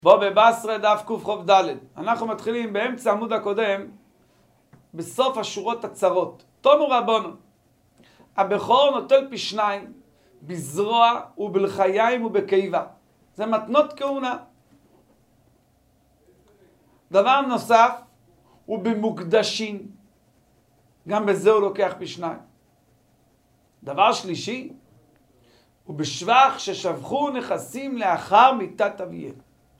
בוא בבשרה דף קח"ד. אנחנו מתחילים באמצע עמוד הקודם, בסוף השורות הצרות. תומו רבנו, הבכור נוטל פי שניים, בזרוע ובלחיים ובקיבה. זה מתנות כהונה. דבר נוסף, הוא במוקדשים. גם בזה הוא לוקח פי שניים. דבר שלישי, הוא בשבח ששבחו נכסים לאחר מיתת אביהם.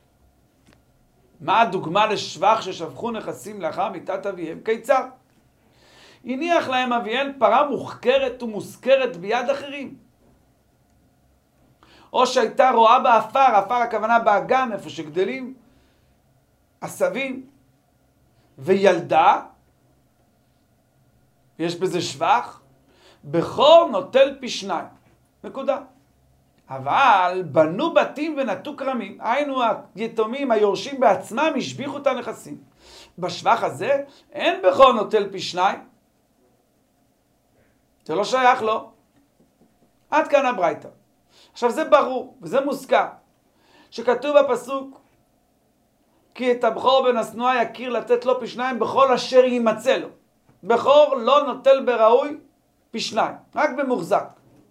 מה הדוגמה לשבח ששבחו נכסים לאחר מיתת אביהם? כיצד? הניח להם אביהם פרה מוחכרת ומושכרת ביד אחרים. או שהייתה רואה באפר, אפר הכוונה באגם, איפה שגדלים עשבים, וילדה, יש בזה שבח, בכור נוטל פי שניים. נקודה. אבל בנו בתים ונטו כרמים, היינו היתומים היורשים בעצמם השביחו את הנכסים. בשבח הזה אין בכור נוטל פי שניים. זה לא שייך לו. עד כאן הברייתא. עכשיו זה ברור וזה מוזכר שכתוב בפסוק כי את הבכור בן השנואה יכיר לתת לו פי שניים בכל אשר יימצא לו. בכור לא נוטל בראוי פי שניים, רק במוחזק.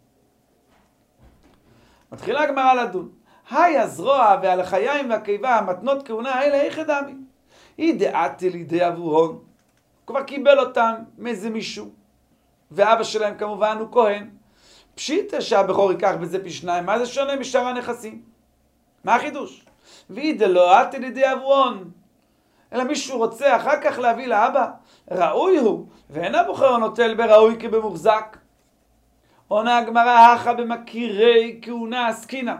מתחילה הגמרא לדון. היי הזרוע והלחיים והקיבה, המתנות כהונה האלה, איך ידעמי? היא דעתי לידי אבוהון. כבר קיבל אותם מאיזה מישהו. ואבא שלהם כמובן הוא כהן. פשיטה שהבכור ייקח בזה פי שניים. מה זה שונה משאר הנכסים? מה החידוש? והיא דלא לידי אבוהון. אלא מישהו רוצה אחר כך להביא לאבא. ראוי הוא, ואין הבכור נוטל בראוי כבמוחזק. עונה הגמרא, הכה במכירי כהונה עסקינה.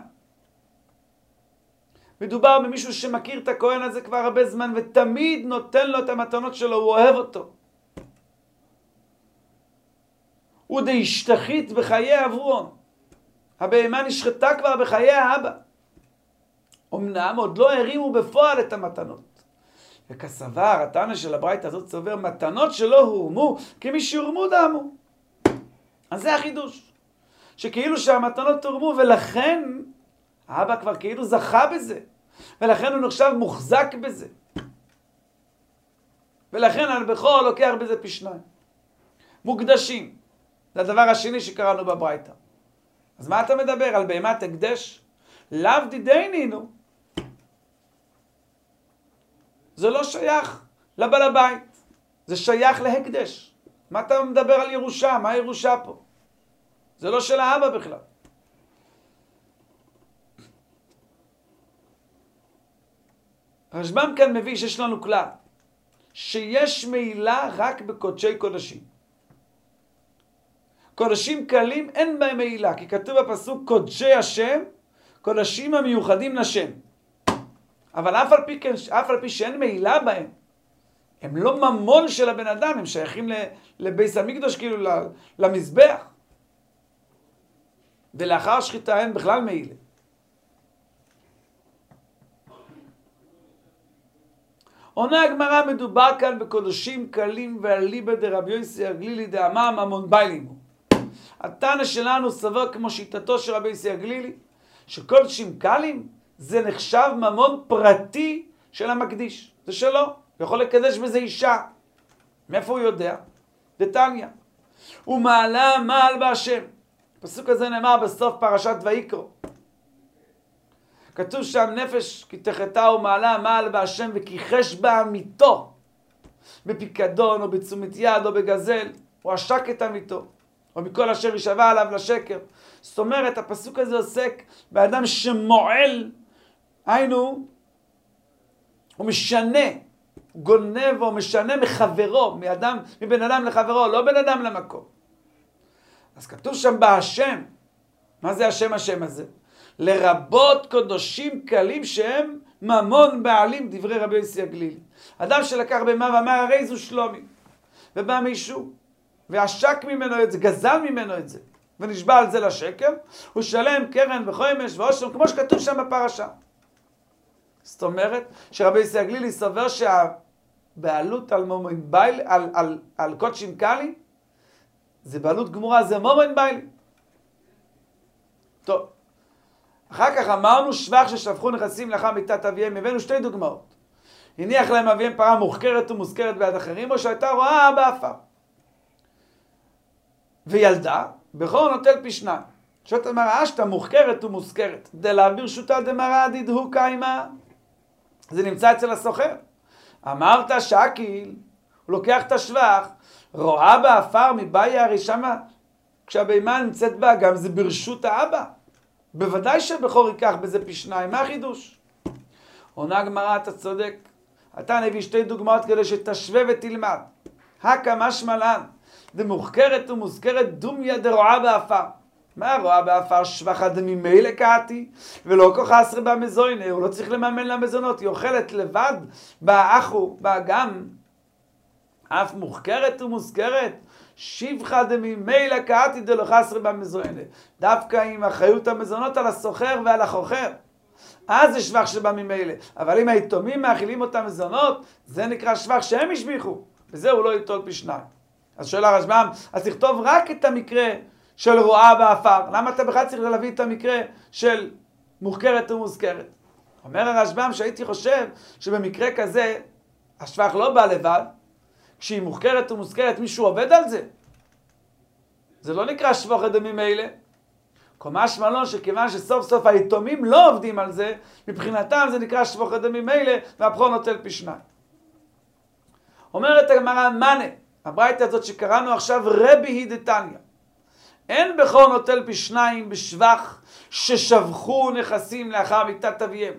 מדובר במישהו שמכיר את הכהן הזה כבר הרבה זמן ותמיד נותן לו את המתנות שלו, הוא אוהב אותו. הוא דהשתחית בחיי אברון. הבהמה נשחטה כבר בחיי האבא. אמנם עוד לא הרימו בפועל את המתנות. וכסבר, התנא של הברייתא הזאת סובר, מתנות שלא הורמו כמי שהורמו דמו. אז זה החידוש. שכאילו שהמתנות תורמו ולכן האבא כבר כאילו זכה בזה. ולכן הוא נחשב מוחזק בזה. ולכן הבכור לוקח בזה פי שניים. מוקדשים. זה הדבר השני שקראנו בברייתא. אז מה אתה מדבר? על בהמת הקדש? לאו דידיינינו. זה לא שייך לבעל הבית. זה שייך להקדש. מה אתה מדבר על ירושה? מה הירושה פה? זה לא של האבא בכלל. הרשב"ם כאן מביא שיש לנו כלל, שיש מעילה רק בקודשי קודשים. קודשים קלים אין בהם מעילה, כי כתוב בפסוק קודשי השם, קודשים המיוחדים לשם. אבל אף על פי שאין מעילה בהם, הם לא ממון של הבן אדם, הם שייכים לבית המקדש, כאילו למזבח. ולאחר שחיטה אין בכלל מעילה. עונה הגמרא, מדובר כאן בקודשים קלים ואליבא דרבי יוסי הגלילי דאמר ממון ביילימו. התנא שלנו סבר כמו שיטתו של רבי יוסי הגלילי, שקודשים קלים זה נחשב ממון פרטי של המקדיש. זה שלו. הוא יכול לקדש בזה אישה. מאיפה הוא יודע? דתניא. הוא מעלה מעל בהשם. הפסוק הזה נאמר בסוף פרשת ויקרא. כתוב שם נפש כי תחתה ומעלה מעל בהשם וכיחש בעמיתו. בפיקדון או בתשומת יד או בגזל. הוא עשק את עמיתו. או מכל אשר ישבע עליו לשקר. זאת אומרת, הפסוק הזה עוסק באדם שמועל. היינו, הוא משנה. גונב או משנה מחברו. מבן אדם לחברו. לא בן אדם למקום. אז כתוב שם בהשם. מה זה השם הזה? לרבות קודשים קלים שהם ממון בעלים, דברי רבי יוסי הגלילי. אדם שלקח בהמה ואמר הרי זו שלומי. ובא מישהו ועשק ממנו את זה, גזל ממנו את זה, ונשבע על זה לשקר, הוא שלם קרן וחומש ועושר, כמו שכתוב שם בפרשה. זאת אומרת שרבי יוסי הגלילי סובר שהבעלות על קודשים קלים, זה בעלות גמורה, זה מומן ביילי. טוב, אחר כך אמרנו שבח ששפכו נכסים לאחר מיתת אביהם, הבאנו שתי דוגמאות. הניח להם אביהם פרה מוחכרת ומוזכרת ביד אחרים, או שהייתה רואה באפר. וילדה, בכור נוטל פי שניים. שאת אמרה, אשתה מוחכרת ומוזכרת. דלה ברשותה דמרה דידהו קיימה. זה נמצא אצל הסוחר. אמרת שקיל, הוא לוקח את השבח, רואה באפר מבעיה הרי שמה, כשהבהמה נמצאת בה, גם זה ברשות האבא. בוודאי שבכור ייקח בזה פי שניים. מה החידוש? עונה הגמרא, אתה צודק. אתה נביא שתי דוגמאות כדי שתשווה ותלמד. הקא משמע לן, דמוחכרת ומוזכרת דומיה דרועה באפר. מה רואה באפר? שבחה דממילא קעתי, ולא כל חסר במזוינה, הוא לא צריך לממן למזונות, היא אוכלת לבד, באחו, באגם. אף מוחכרת ומוזכרת, שבחה דממילא קעתי דלא חסר במזוינה. דווקא עם אחריות המזונות על הסוחר ועל החוכר. אז זה שבח שבא ממילא. אבל אם היתומים מאכילים אותם מזונות, זה נקרא שבח שהם השביחו. וזה הוא לא ייטול פי שניים. אז שואל הרשב"ם, אז תכתוב רק את המקרה של רואה באפר. למה אתה בכלל צריך להביא את המקרה של מוחכרת ומוזכרת? אומר הרשב"ם שהייתי חושב שבמקרה כזה, השבח לא בא לבד. כשהיא מוחכרת ומוזכרת, מישהו עובד על זה. זה לא נקרא שבח דממילא. משמע לו שכיוון שסוף סוף היתומים לא עובדים על זה, מבחינתם זה נקרא שבח דממילא, והבכור נוטל פי שניים. אומרת הגמרא מנה, הברייתא הזאת שקראנו עכשיו, רבי היא דתניא. אין בכור נוטל פי שניים בשבח ששבחו נכסים לאחר מיתת אביהם.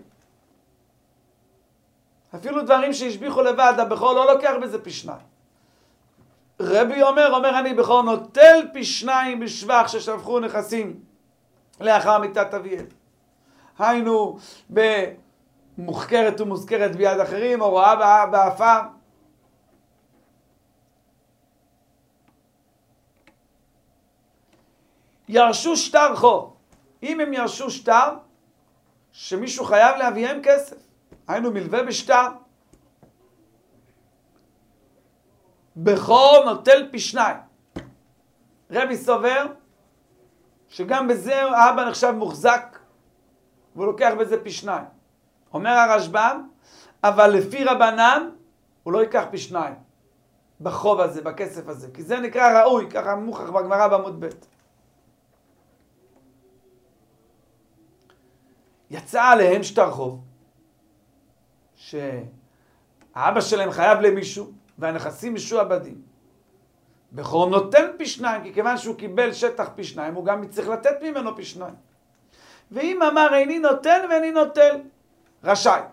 אפילו דברים שהשביחו לבד, הבכור לא לוקח בזה פי שניים. רבי אומר אני בכור נוטל פי שניים בשבח ששבחו נכסים לאחר מיתת אביהם. היינו במוחכרת ומוזכרת ביד אחרים, או רואה באפר. ירשו שטר חוב. אם הם ירשו שטר, שמישהו חייב להביאם כסף. היינו מלווה בשטר. בכור נוטל פי שניים. רבי סובר שגם בזה האבא נחשב מוחזק, והוא לוקח בזה פי שניים. אומר הרשב"ם, אבל לפי רבנן, הוא לא ייקח פי שניים. בחוב הזה, בכסף הזה. כי זה נקרא ראוי, ככה מוכח בגמרא בעמוד ב'. יצא עליהם שטר חוב, שהאבא שלהם חייב למישהו, והנכסים משועבדים. בכור נותן פי שניים, כי כיוון שהוא קיבל שטח פי שניים, הוא גם צריך לתת ממנו פי שניים. ואם אמר איני נותן ואיני נוטל, רשאי.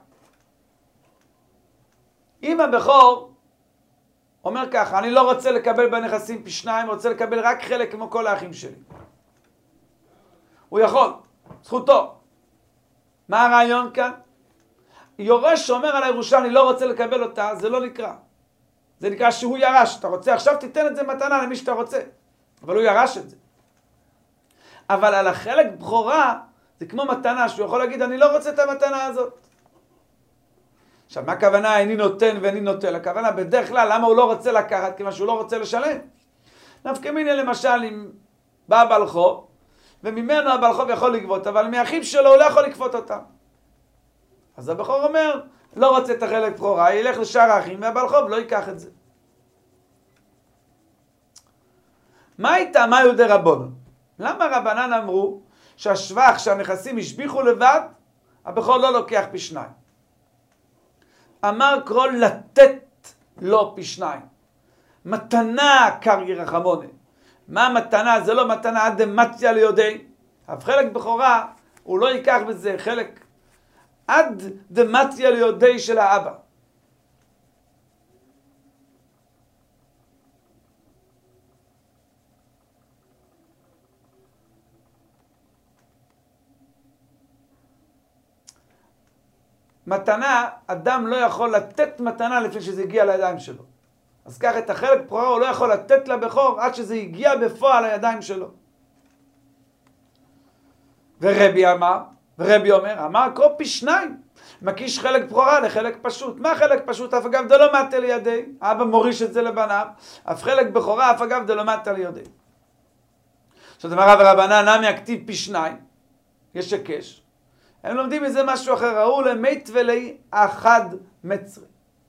אם הבכור אומר ככה, אני לא רוצה לקבל בנכסים פי שניים, רוצה לקבל רק חלק כמו כל האחים שלי. הוא יכול, זכותו. מה הרעיון כאן? יורש שאומר על הירושה, אני לא רוצה לקבל אותה, זה לא נקרא. זה נקרא שהוא ירש. אתה רוצה, עכשיו תיתן את זה מתנה למי שאתה רוצה. אבל הוא ירש את זה. אבל על החלק בכורה, זה כמו מתנה, שהוא יכול להגיד, אני לא רוצה את המתנה הזאת. עכשיו, מה הכוונה, איני נותן ואיני נוטל? הכוונה, בדרך כלל, למה הוא לא רוצה לקחת? כיוון שהוא לא רוצה לשלם. נפקא מינה למשל, אם בא בעל חוב, וממנו הבעל חוב יכול לגבות, אבל מאחיו שלו הוא לא יכול לכפות אותם. אז הבכור אומר, לא רוצה את החלק בכורה, ילך לשאר האחים, והבעל חוב לא ייקח את זה. מה איתה? מה יהודי רבונן? למה רבנן אמרו שהשבח שהנכסים השביחו לבד, הבכור לא לוקח פי שניים? אמר קרוא לתת לו פי שניים. מתנה קרעי רחמונה. מה המתנה? זה לא מתנה עד דמציה ליהודי. אבל חלק בכורה, הוא לא ייקח בזה חלק עד דמציה ליהודי של האבא. מתנה, אדם לא יכול לתת מתנה לפני שזה הגיע לידיים שלו. אז כך את החלק בכורה הוא לא יכול לתת לבכור עד שזה הגיע בפועל לידיים שלו. ורבי אומר, אמר קרוא פי שניים. מקיש חלק בכורה לחלק פשוט. מה חלק פשוט? אף אגב דלא מטה לידי. האבא מוריש את זה לבניו. אף חלק בכורה, אף אגב דלא מטה לידי. זאת אומרת, רבנן נמי הכתיב פי שניים. יש הקש. הם לומדים מזה משהו אחר, ראו למית ולי אחד מצרי.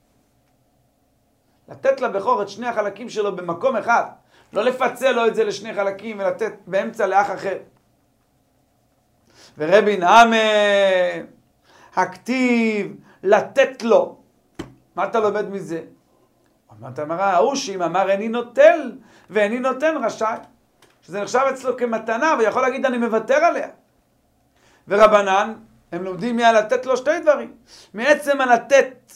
לתת לבכור את שני החלקים שלו במקום אחד, לא לפצל לו את זה לשני חלקים ולתת באמצע לאח אחר. ורבי נעמה, הכתיב לתת לו. מה אתה לומד מזה? אמרת אמרה, ההוא שאם אמר איני נוטל ואיני נותן רשאי, שזה נחשב אצלו כמתנה ויכול להגיד אני מוותר עליה. ורבנן, הם לומדים לתת לו שתי דברים. מעצם הלתת,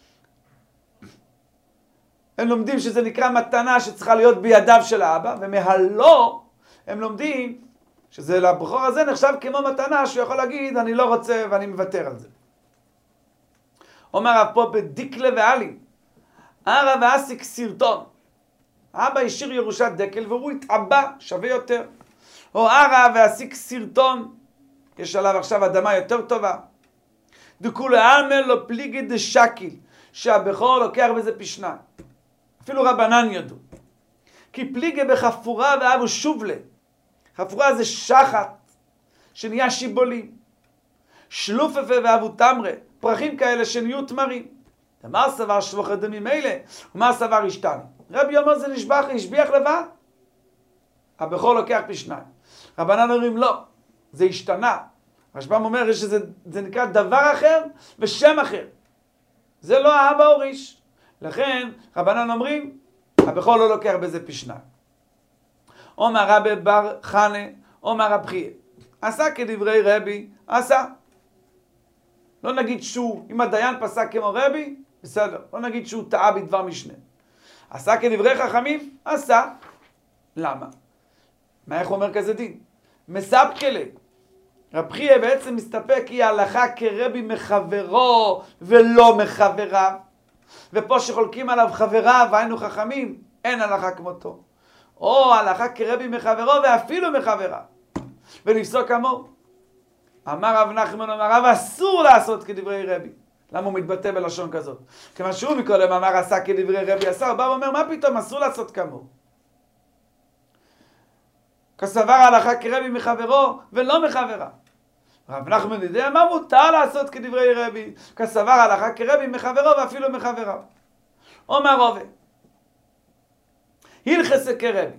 הם לומדים שזה נקרא מתנה שצריכה להיות בידיו של האבא, ומהלא הם לומדים שזה לבכור הזה נחשב כמו מתנה שהוא יכול להגיד אני לא רוצה ואני מוותר על זה. אומר הרב פה בדיקלה ואלי, הרב ואסיק סרטון. האבא השאיר ירושת דקל והוא התעבה, שווה יותר. או הרב ואסיק סרטון, יש עליו עכשיו אדמה יותר טובה. דכולי עלמא לא פליגי דשקיל, שהבכור לוקח בזה פי שניים. אפילו רבנן ידעו. כי פליגי בחפורה ואבו שובלה. חפורה זה שחת שנהיה שיבולים. שלופפה ואבו תמרה, פרחים כאלה שנהיו תמרים. מה סבר שבוכת דמים אלה? ומה סבר השתני? רבי אומר זה נשבח, השביח לבד. הבכור לוקח פי שניים. רבנן אומרים לא, זה השתנה. רשב"ם אומר שזה נקרא דבר אחר ושם אחר. זה לא האבא הוריש. לכן רבנן אומרים, הבכור לא לוקח בזה פי שניים. אומר רבי בר חנה, אומר רב חייא, עשה כדברי רבי, עשה. לא נגיד שהוא, אם הדיין פסק כמו רבי, בסדר. לא נגיד שהוא טעה בדבר משנה. עשה כדברי חכמים, עשה. למה? מה איך אומר כזה דין? מספקלי. רב חייא בעצם מסתפק היא הלכה כרבי מחברו ולא מחבריו. ופה שחולקים עליו חבריו, היינו חכמים, אין הלכה כמותו. או הלכה כרבי מחברו ואפילו מחבריו. ונפסוק כמוהו. אמר רב נחמן, אמר רב אסור לעשות כדברי רבי. למה הוא מתבטא בלשון כזאת? כמה שהוא מקודם אמר עשה כדברי רבי עשה, הוא בא ואומר מה פתאום אסור לעשות כמוהו. כסבר הלכה כרבי מחברו ולא מחבריו. רב נחמן יודע מה מותר לעשות כדברי רבי, כסבר הלכה כרבי מחברו ואפילו מחבריו. אומר רובה, הלכסה כרבי.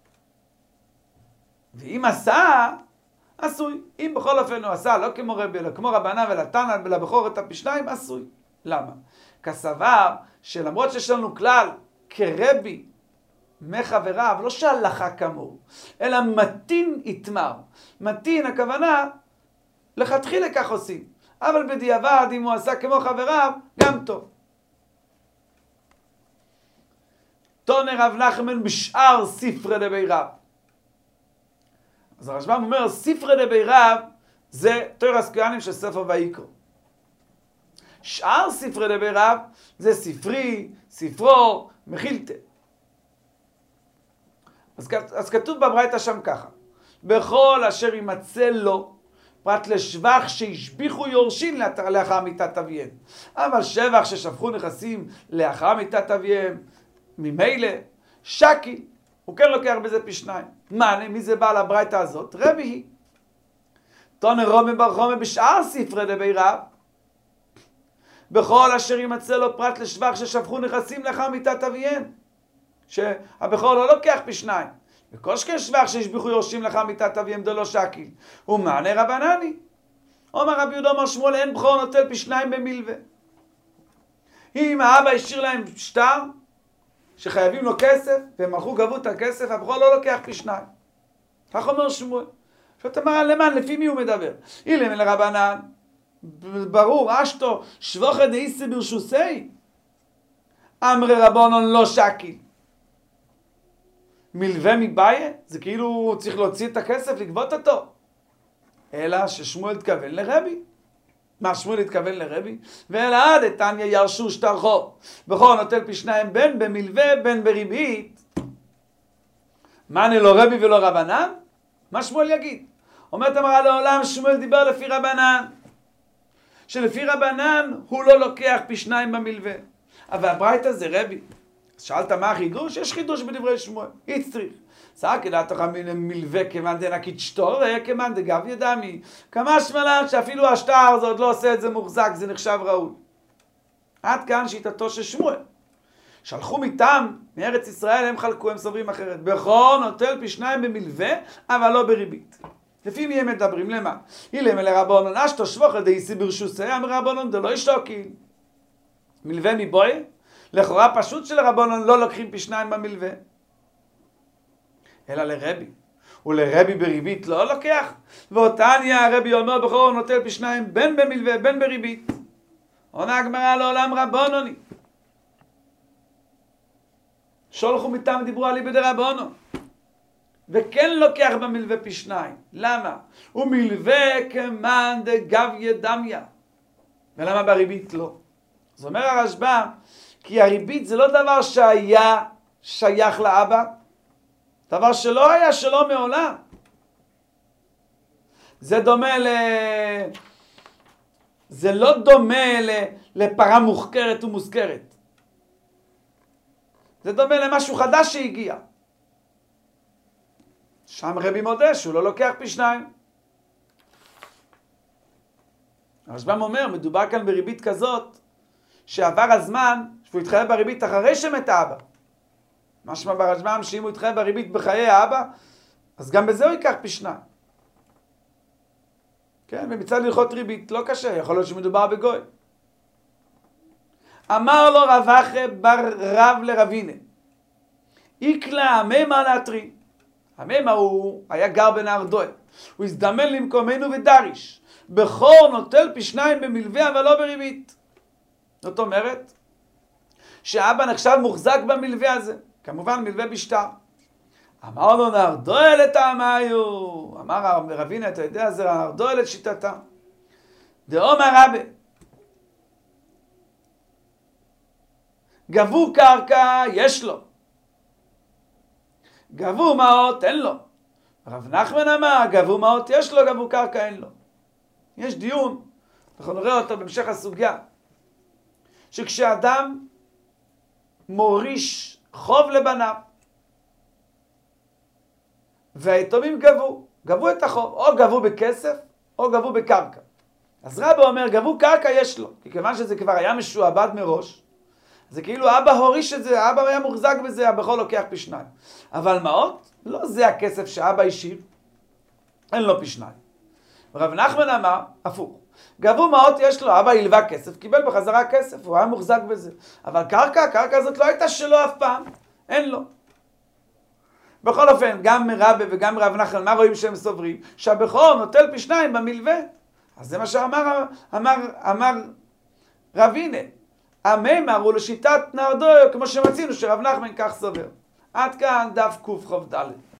ואם עשה, עשוי. אם בכל אופן הוא עשה, לא כמו רבי, אלא כמו רבנה ולתנא ולבכור את הפי שניים, עשוי. למה? כסבר שלמרות שיש לנו כלל כרבי מחבריו, לא שהלכה כמוהו, אלא מתין יתמר. מתין הכוונה, לכתחילה כך עושים. אבל בדיעבד, אם הוא עשה כמו חבריו, גם טוב. תונה רב נחמן בשאר ספרי דבי רב. אז הרשב"ם אומר, ספרי דבי רב זה תורס כהנים של ספר ויקרא. שאר ספרי דבי רב זה ספרי, ספרו, מחילתא. אז כתוב בברייתא שם ככה, בכל אשר יימצא לו, פרט לשבח שהשביחו יורשים לאחר מיתת אביהם. אבל שבח ששפכו נכסים לאחר מיתת אביהם, ממילא, שקי, הוא כן לוקח בזה פי שניים. מענה, מי זה בעל הברייתא הזאת? רבי היא. תונה רומי בר חומי בשאר ספרי דבי רב, בכל אשר יימצא לו פרט לשבח ששפכו נכסים לאחר מיתת אביהם. שהבכור לא לוקח פי שניים. וכל שכן שבח שהשביחו יורשים לאחר מיתת אביהם דלא שקיל. הוא מענה רבנני. אומר רבי יהודה אומר שמואל אין בכור נוטל פי שניים במלווה. אם האבא השאיר להם שטר, שחייבים לו כסף, והם הלכו גבו את הכסף, הבכור לא לוקח פי שניים. כך אומר שמואל. עכשיו תאמר למען, לפי מי הוא מדבר? אילם אל רבנן, ברור, אשתו, שבוכא דאיסא ברשוסי. אמרי רבונון לא שקיל. מלווה מבעיה, זה כאילו צריך להוציא את הכסף, לגבות אותו. אלא ששמואל התכוון לרבי. מה שמואל התכוון לרבי? ואלא עד תניא ירשו שטר חוב. בכור נוטל פי שניים בין במלווה בין בריבית. מענה לא רבי ולא רבנן? מה שמואל יגיד? אומרת אמרה לעולם שמואל דיבר לפי רבנן. שלפי רבנן הוא לא לוקח פי שניים במלווה. אבל הברייתא זה רבי. שאלת מה החידוש? יש חידוש בדברי שמואל. הצטריך. סעק דעתך מלווה כמאן דנקית שטור, כמאן דגב דמי. כמה שמלן שאפילו השטר זה עוד לא עושה את זה מוחזק, זה נחשב ראוי. עד כאן שיטתו של שמואל. שלחו מטעם מארץ ישראל, הם חלקו, הם סוברים אחרת. בכור נוטל פי שניים במלווה, אבל לא בריבית. לפי מי הם מדברים? למה? אילם אל רבונון, אשתו שבוך דאיסי ברשוסי, אמר רבונון דלא ישתוקיל. מלווה מבוי? לכאורה פשוט של רבונון לא לוקחים פי שניים במלווה. אלא לרבי. ולרבי בריבית לא לוקח. ואותניה הרבי אומר בכור נוטל פי שניים בין במלווה בין בריבית. עונה הגמרא לעולם רבונוני. שולחו מטעם דיברו עלי בדרבונו. וכן לוקח במלווה פי שניים. למה? הוא מלווה כמאן דגביה דמיה. ולמה בריבית לא? זאת אומר הרשב"א, כי הריבית זה לא דבר שהיה שייך לאבא, דבר שלא היה שלו מעולם. זה דומה זה לא דומה לפרה מוחכרת ומוזכרת. זה דומה למשהו חדש שהגיע. שם רבי מודה שהוא לא לוקח פי שניים. הרשב"ם אומר, מדובר כאן בריבית כזאת, שעבר הזמן, שהוא התחייב בריבית אחרי שמת האבא. משמע ברשב"ם שאם הוא התחייב בריבית בחיי האבא, אז גם בזה הוא ייקח פי שניים. כן, ומצד הלכות ריבית, לא קשה, יכול להיות שמדובר בגוי. אמר לו רב אחא בר רב לרבינה, איקלה הממה להתרי. הממה הוא היה גר בנהר דואל. הוא הזדמן למקומנו ודריש. בכור נוטל פי שניים במלווה אבל לא בריבית. זאת אומרת, שאבא נחשב מוחזק במלווה הזה. כמובן מלווה בשטר. אמר לו נהר דואל את העמיו. אמר רבינה, אתה יודע, זה נהר דואל את שיטתה. דאמר רבי. גבו קרקע, יש לו. גבו מעות, אין לו. רב נחמן אמר, גבו מעות, יש לו, גבו קרקע, אין לו. יש דיון, אנחנו נראה אותו בהמשך הסוגיה, שכשאדם מוריש חוב לבניו, והיתומים גבו את החוב, או גבו בכסף, או גבו בקרקע. אז רבא אומר, גבו קרקע, יש לו. כי כיוון שזה כבר היה משועבד מראש, זה כאילו אבא הוריש את זה, אבא היה מוחזק בזה, הבכור לוקח פי שניים. אבל מעות, לא זה הכסף שאבא השאיר, אין לו פי שניים. רב נחמן אמר, הפוך. גבו מעות יש לו, אבא הלווה כסף, קיבל בחזרה כסף, הוא היה מוחזק בזה. אבל הקרקע הזאת לא הייתה שלו אף פעם, אין לו. בכל אופן, גם רבי וגם רב נחמן, מה רואים שהם סוברים? שהבכור נוטל פי שניים במלווה. אז זה מה שאמר רבינה. הממר הוא לשיטת נהר דואל, כמו שמצינו שרב נחמן כך סובר. עד כאן דף קוף חוב ד'.